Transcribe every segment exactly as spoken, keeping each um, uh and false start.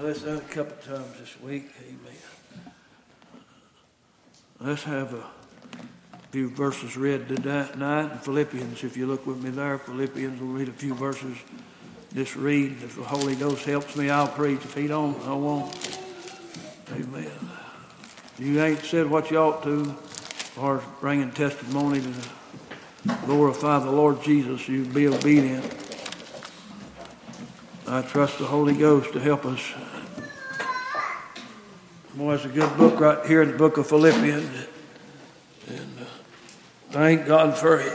Let's add a couple times this week. Amen. Let's have a few verses read tonight in Philippians. If you look with me there, Philippians, we'll read a few verses. Just read. If the Holy Ghost helps me, I'll preach. If He don't, I won't. Amen. If you ain't said what you ought to, as far as bringing testimony to glorify the Lord Jesus, you be obedient. I trust the Holy Ghost to help us. Boy, it's a good book right here in the book of Philippians. And uh, thank God for it.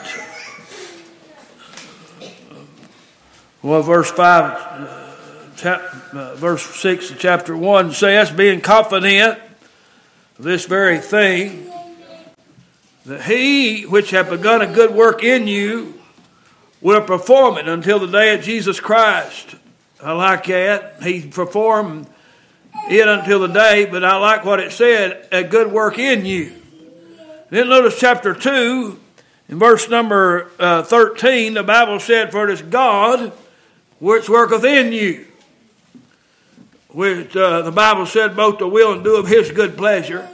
Well, verse five, uh, chap, uh, verse six of chapter one says, being confident of this very thing, that He which hath begun a good work in you will perform it until the day of Jesus Christ. I like that. He performed it until the day, but I like what it said, a good work in you. Then notice chapter two, in verse number uh, thirteen, the Bible said, for it is God which worketh in you, which uh, the Bible said both the will and do of His good pleasure.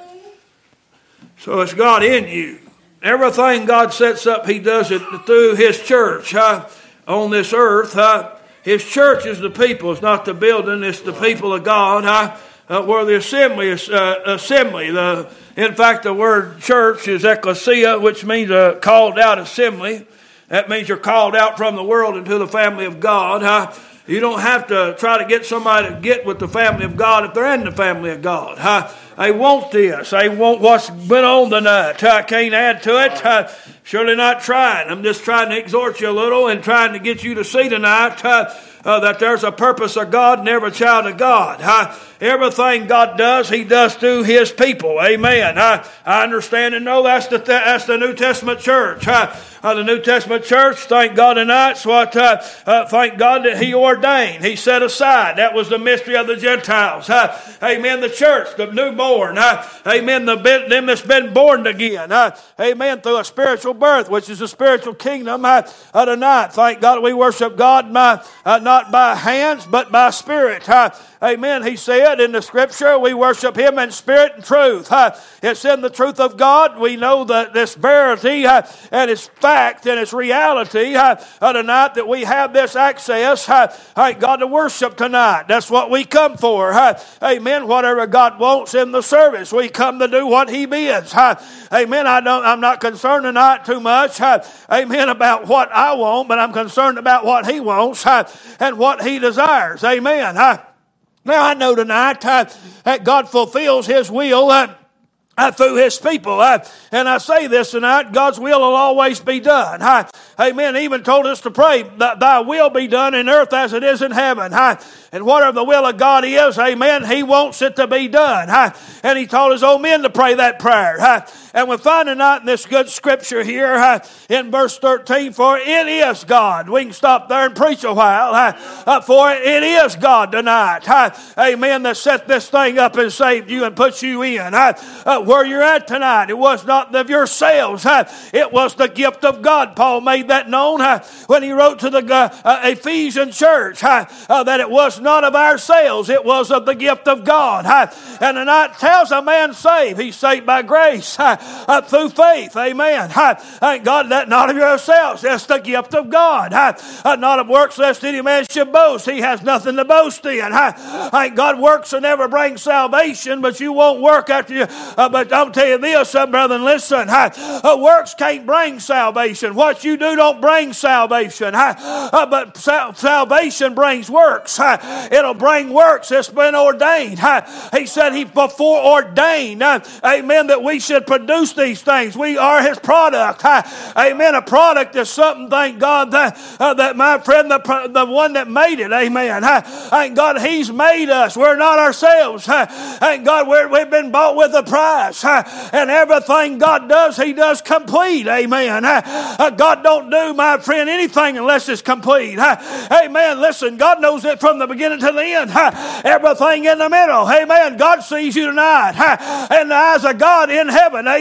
So it's God in you. Everything God sets up, He does it through His church huh, on this earth. Huh. His church is the people. It's not the building. It's the people of God. Huh? Uh, where the assembly is uh, assembly. The, in fact, the word church is ecclesia, which means a called out assembly. That means you're called out from the world into the family of God. Huh? You don't have to try to get somebody to get with the family of God if they're in the family of God. Huh? They want this. They want what's been on tonight. I can't add to it. Uh, surely not trying. I'm just trying to exhort you a little and trying to get you to see tonight uh, uh, that there's a purpose of God in every child of God. Uh, everything God does, He does through His people. Amen. Uh, I understand and know that's the, that's the New Testament church. Uh, Uh, the New Testament church, thank God tonight's what, uh, uh, thank God that He ordained. He set aside. That was the mystery of the Gentiles. Uh, amen. The church, the newborn. Uh, amen. The them that's been born again. Uh, amen. Through a spiritual birth, which is a spiritual kingdom. Uh, uh, tonight, thank God we worship God by, uh, not by hands, but by spirit. Uh, Amen. He said in the scripture, we worship Him in spirit and truth. Uh, it's in the truth of God. We know that this verity uh, and its fact and its reality uh, uh, tonight that we have this access. Uh, thank God to worship tonight. That's what we come for. Uh, amen. Whatever God wants in the service, we come to do what He bids. Uh, amen. I don't. I'm not concerned tonight too much. Uh, amen. About what I want, but I'm concerned about what He wants uh, and what He desires. Amen. Uh, Now I know tonight uh, that God fulfills His will uh, uh, through His people. Uh, and I say this tonight, God's will will always be done. Uh, amen. He even told us to pray, Thy will be done in earth as it is in heaven. Uh, and whatever the will of God is, amen, He wants it to be done. Uh, and He told His own men to pray that prayer. Uh, and we find tonight in this good scripture here uh, in verse thirteen, for it is God. We can stop there and preach a while. Uh, uh, for it is God tonight. Uh, amen. That set this thing up and saved you and put you in. Uh, uh, where you're at tonight, it was not of yourselves. Uh, it was the gift of God. Paul made that known uh, when he wrote to the uh, uh, Ephesian church uh, uh, that it was not of ourselves. It was of the gift of God. Uh, and tonight tells a man saved. He's saved by grace. Uh, Uh, through faith, amen. Uh, thank God that not of yourselves, that's the gift of God. Uh, uh, not of works, lest any man should boast. He has nothing to boast in. Uh, thank God works will never bring salvation, but you won't work after you. Uh, but I'll tell you this, uh, brethren, listen. Uh, uh, works can't bring salvation. What you do don't bring salvation. Uh, uh, but sal- salvation brings works. Uh, it'll bring works. It's been ordained. Uh, he said He before ordained, uh, amen, that we should produce these things. We are His product. Uh, amen. A product is something, thank God, that, uh, that my friend, the, the one that made it, amen. Uh, thank God He's made us. We're not ourselves. Uh, thank God we're, we've been bought with a price. Uh, and everything God does, He does complete. Amen. Uh, uh, God don't do, my friend, anything unless it's complete. Uh, amen. Listen, God knows it from the beginning to the end. Uh, everything in the middle. Amen. God sees you tonight. Uh, in the eyes of God in heaven. Amen.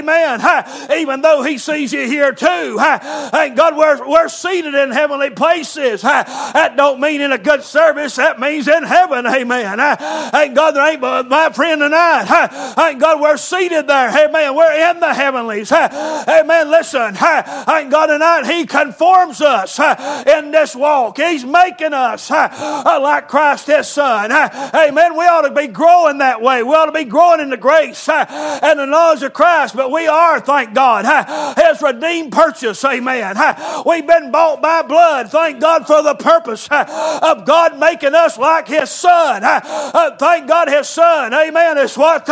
Amen. Even though He sees you here too. Thank God we're, we're seated in heavenly places. That don't mean in a good service. That means in heaven. Amen. Thank God there ain't but my friend tonight. Thank God we're seated there. Amen. We're in the heavenlies. Amen. Listen. Thank God tonight He conforms us in this walk. He's making us like Christ His Son. Amen. We ought to be growing that way. We ought to be growing in the grace and the knowledge of Christ. But we are, thank God, His redeemed purchase. Amen. We've been bought by blood. Thank God for the purpose of God making us like His Son. Thank God His Son. Amen. Is what,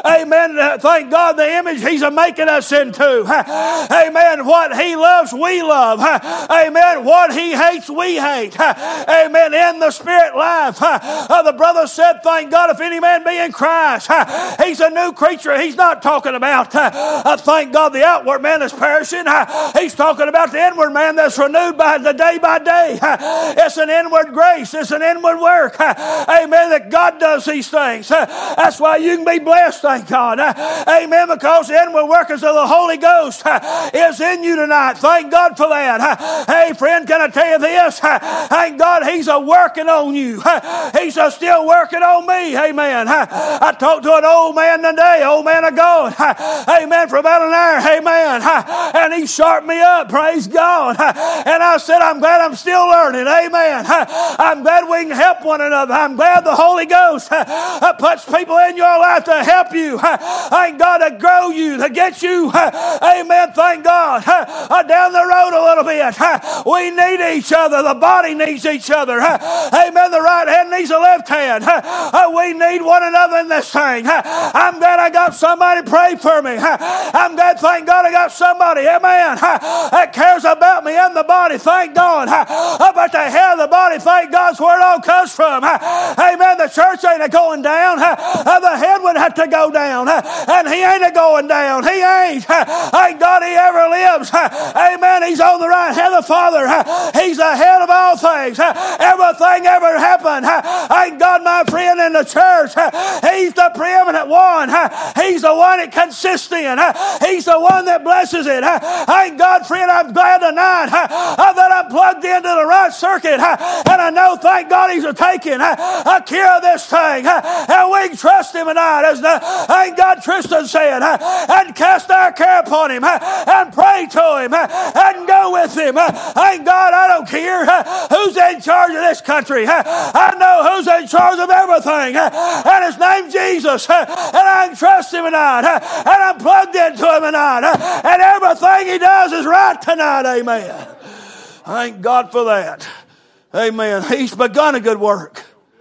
amen. Thank God the image He's making us into. Amen. What He loves, we love. Amen. What He hates, we hate. Amen. In the spirit life. The brother said, thank God if any man be in Christ, he's a new creature. He's not talking about, uh, thank God, the outward man is perishing. He's talking about the inward man that's renewed by the day by day. It's an inward grace. It's an inward work. Amen. That God does these things. That's why you can be blessed, thank God. Amen. Because the inward workings of the Holy Ghost is in you tonight. Thank God for that. Hey, friend, can I tell you this? Thank God He's a working on you. He's a still working on me. Amen. I talked to an old man today, old man of God. Amen. For about an hour. Amen. And he sharpened me up. Praise God. And I said, I'm glad I'm still learning. Amen. I'm glad we can help one another. I'm glad the Holy Ghost puts people in your life to help you. Thank God, to grow you, to get you. Amen. Thank God. Down the road a little bit. We need each other. The body needs each other. Amen. The right hand needs the left hand. We need one another in this thing. I'm glad I got somebody to pray for me. I'm glad, thank God, I got somebody, amen, that cares about me in the body. Thank God. But the head of the body, thank God's where it all comes from. Amen. The church ain't a going down. The head would have to go down. And He ain't a going down. He ain't. Thank God He ever lives. Amen. He's on the right hand of the Father. He's the head of all things. Everything ever happened. Thank God, my friend, in the church. He's the preeminent one. He's the one it consists in. He's the one that blesses it. Thank God, friend, I'm glad tonight that I'm plugged into the right circuit. And I know, thank God, He's taking care of this thing. And we can trust Him tonight, as the, thank God, Tristan said, and cast our care upon Him and pray to Him and go with Him. Thank God, I don't care who's in charge of this country. I know who's in charge of everything. And His name's Jesus. And I can trust Him tonight. And I'm plugged into Him tonight. And everything He does is right tonight. Amen. Thank God for that. Amen. He's begun a good work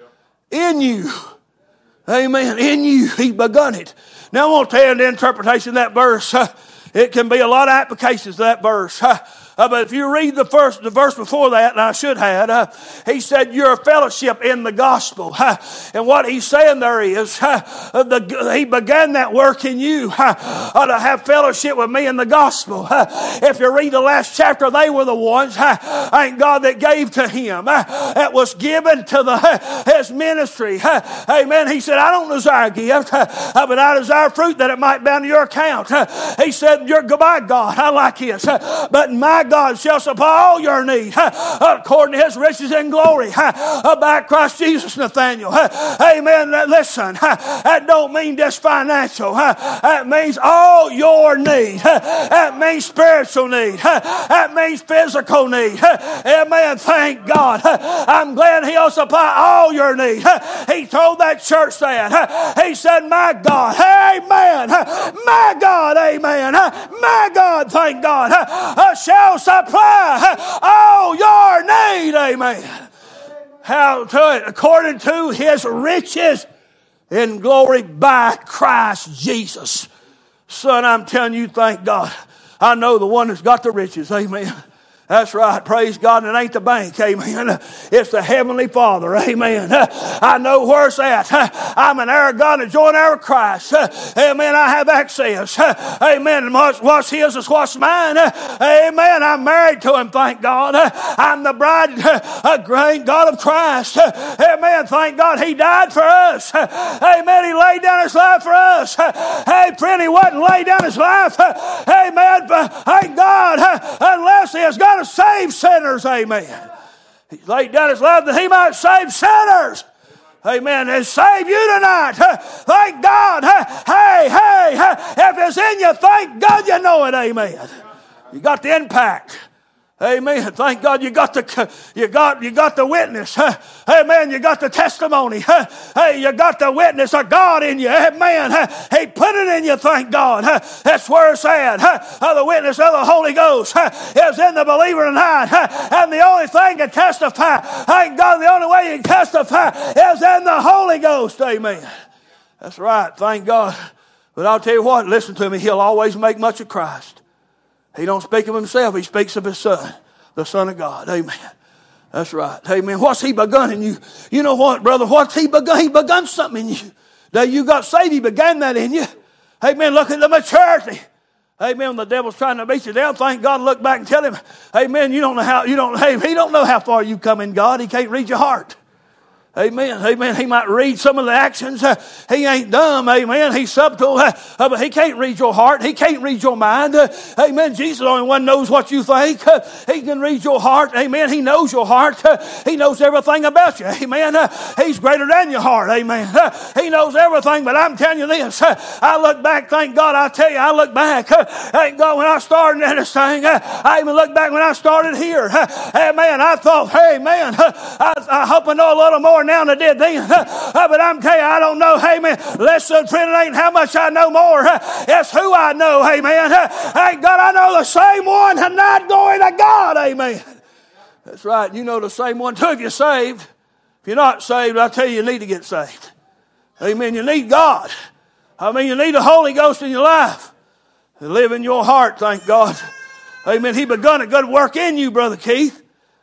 in you. Amen. In you. He's begun it. Now I want to tell you the interpretation of that verse. It can be a lot of applications to that verse. Uh, but if you read the first, the verse before that, and I should have, uh, he said, you're a fellowship in the gospel. Uh, and what he's saying there is, uh, the, he began that work in you uh, to have fellowship with me in the gospel. Uh, if you read the last chapter, they were the ones, uh, thank God, that gave to him. Uh, that was given to the uh, his ministry. Uh, amen. He said, I don't desire a gift, uh, but I desire fruit that it might be on your account. Uh, he said, you're goodbye, God. I like his. Uh, but my God shall supply all your need according to His riches and glory by Christ Jesus, Nathaniel. Amen. Listen, that don't mean just financial. That means all your need. That means spiritual need. That means physical need. Amen. Thank God. I'm glad He'll supply all your need. He told that church that. He said, my God, amen. My God, amen. My God, thank God, shall supply all your need. Amen. How to it? According to His riches in glory by Christ Jesus. Son, I'm telling you, thank God. I know the one that's got the riches. Amen. That's right. Praise God. And it ain't the bank. Amen. It's the Heavenly Father. Amen. I know where it's at. I'm an heir of God and a joint heir of Christ. Amen. I have access. Amen. What's, what's His is what's mine. Amen. I'm married to Him. Thank God. I'm the bride of great God of Christ. Amen. Thank God He died for us. Amen. He laid down His life for us. Hey, friend, He wasn't laid down His life. Amen. Thank God. Unless He has got to save sinners, amen. He laid down His life that He might save sinners. Amen. And save you tonight. Thank God. Hey, hey, if it's in you, thank God you know it, amen. You got the impact. Amen. Thank God you got the you got you got the witness. Amen. You got the testimony. Hey, you got the witness of God in you. Amen. He put it in you. Thank God. That's where it's at. The witness of the Holy Ghost is in the believer tonight. And the only thing to testify, thank God, the only way you can testify is in the Holy Ghost. Amen. That's right. Thank God. But I'll tell you what. Listen to me. He'll always make much of Christ. He don't speak of Himself. He speaks of His Son, the Son of God. Amen. That's right. Amen. What's He begun in you? You know what, brother? What's He begun? He begun something in you. Now you got saved. He began that in you. Amen. Look at the maturity. Amen. When the devil's trying to beat you down, thank God. Look back and tell him, Amen. You don't know how. You don't. Hey, he don't know how far you come in God. He can't read your heart. Amen. Amen. He might read some of the actions. Uh, he ain't dumb. Amen. He's subtle. Uh, uh, but he can't read your heart. He can't read your mind. Uh, amen. Jesus, the only one knows what you think. Uh, he can read your heart. Amen. He knows your heart. Uh, he knows everything about you. Amen. Uh, he's greater than your heart. Amen. Uh, he knows everything. But I'm telling you this. Uh, I look back. Thank God. I tell you, I look back. Uh, thank God when I started in this thing. Uh, I even look back when I started here. Uh, amen. I thought, hey, man, uh, I, I hope I know a little more now than I did then. Uh, but I'm telling you, I don't know. Amen. Listen, friend, it ain't how much I know more. Uh, it's who I know. Amen. Uh, thank God I know the same one and not going to God. Amen. That's right. You know the same one too if you're saved. If you're not saved, I tell you, you need to get saved. Amen. You need God. I mean, you need the Holy Ghost in your life to live in your heart. Thank God. Amen. He begun a good work in you, Brother Keith.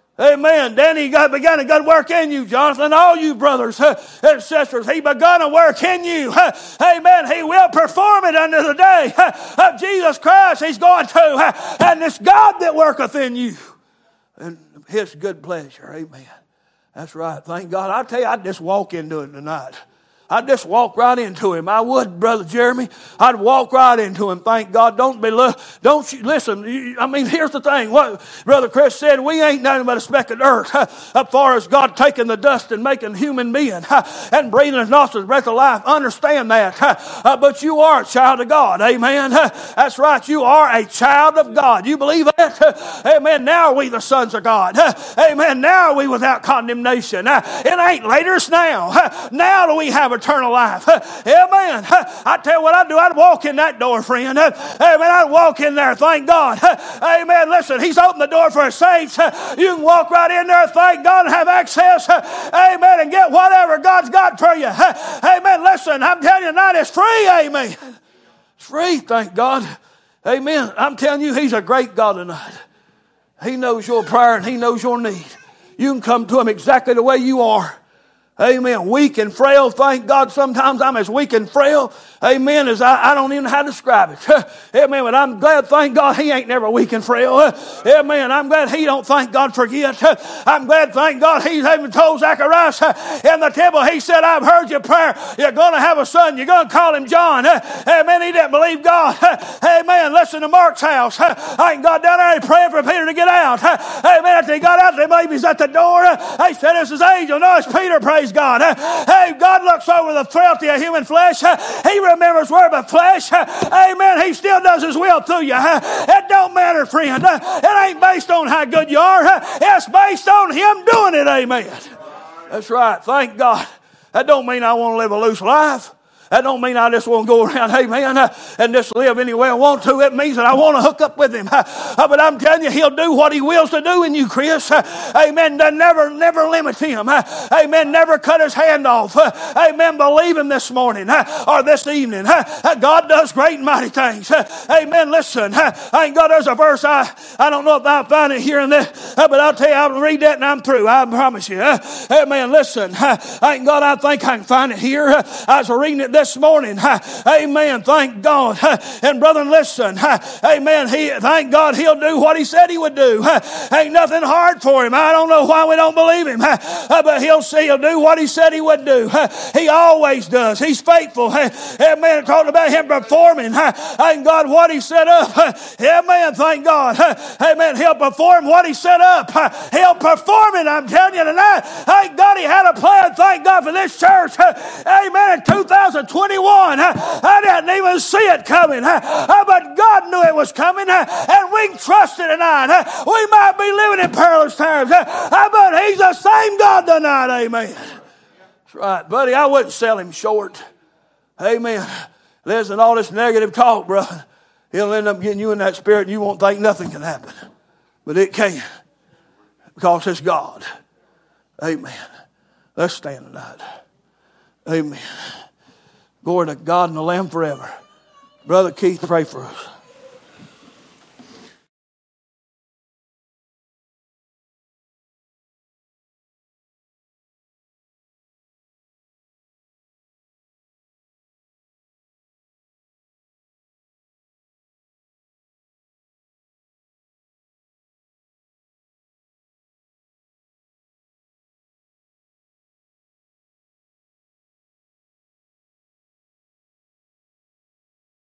Amen. Danny God begun a good work in you, Jonathan. All you brothers uh, and sisters, He begun a work in you. Uh, amen. He will perform it unto the day uh, of Jesus Christ. He's going to. Uh, and it's God that worketh in you. And His good pleasure. Amen. That's right. Thank God. I tell you, I'd just walk into it tonight. I'd just walk right into Him. I would, Brother Jeremy. I'd walk right into Him. Thank God. Don't be, don't you, listen. You, I mean, here's the thing. What Brother Chris said, we ain't nothing but a speck of dirt. Huh, as far as God taking the dust and making human being huh, and breathing His nostrils, breath of life. Understand that. Huh, uh, but you are a child of God. Amen. Huh, that's right. You are a child of God. You believe that? Huh, amen. Now are we the sons of God. Huh, amen. Now are we without condemnation. Huh, it ain't later. It's now. Huh, now do we have eternal life. Amen. I tell you what I'd do. I'd walk in that door, friend. Amen. I'd walk in there. Thank God. Amen. Listen, He's opened the door for His saints. You can walk right in there, thank God, and have access. Amen. And get whatever God's got for you. Amen. Listen, I'm telling you tonight, it's free. Amen. It's free. Thank God. Amen. I'm telling you, He's a great God tonight. He knows your prayer and He knows your need. You can come to Him exactly the way you are. Amen. Weak and frail. Thank God sometimes I'm as weak and frail. Amen. As I, I don't even know how to describe it. Amen. But I'm glad, thank God, He ain't never weak and frail. Amen. I'm glad He don't, thank God, forget. I'm glad, thank God, He's even told Zacharias in the temple, He said, I've heard your prayer. You're going to have a son. You're going to call him John. Amen. He didn't believe God. Amen. Listen to Mark's house. I ain't got down there and praying for Peter to get out. Amen. After he got out, they believe he's at the door. They said, it's his angel. No, it's Peter, praise God. Hey, God looks over the frailty of human flesh. He remembers we're but flesh. Amen. He still does His will through you. It don't matter, friend. It ain't based on how good you are. It's based on Him doing it. Amen. That's right. Thank God. That don't mean I want to live a loose life. That don't mean I just want to go around, amen, uh, and just live any way I want to. It means that I want to hook up with him. Uh, uh, but I'm telling you, he'll do what he wills to do in you, Chris. Uh, amen. Never, never limit him. Uh, amen. Never cut his hand off. Uh, amen. Believe him this morning uh, or this evening. Uh, uh, God does great and mighty things. Uh, amen. Listen, uh, I ain't got, there's a verse, I, I don't know if I'll find it here and there, uh, but I'll tell you, I'll read that and I'm through. I promise you. Uh, amen. Listen, uh, I ain't got, I think I can find it here. Uh, I was reading it this morning. Uh, amen. Thank God. Uh, and brethren, listen. Uh, amen. He, thank God he'll do what he said he would do. Uh, ain't nothing hard for him. I don't know why we don't believe him. Uh, uh, but he'll see, he'll do what he said he would do. Uh, he always does. He's faithful. Uh, amen. Talking about him performing. Uh, thank God what he set up. Uh, amen. Thank God. Uh, amen. He'll perform what he set up. Uh, he'll perform it. I'm telling you tonight. Thank God he had a plan. Thank God for this church. Uh, amen. In two thousand twenty-one, uh, I didn't even see it coming. Uh, uh, but God knew it was coming. Uh, and we can trust it tonight. Uh, we might be living in perilous times. Uh, uh, but he's the same God tonight. Amen. That's right. Buddy, I wouldn't sell him short. Amen. Listen, all this negative talk, brother, he'll end up getting you in that spirit and you won't think nothing can happen. But it can. Because it's God. Amen. Let's stand tonight. Amen. Glory to God and the Lamb forever. Brother Keith, pray for us.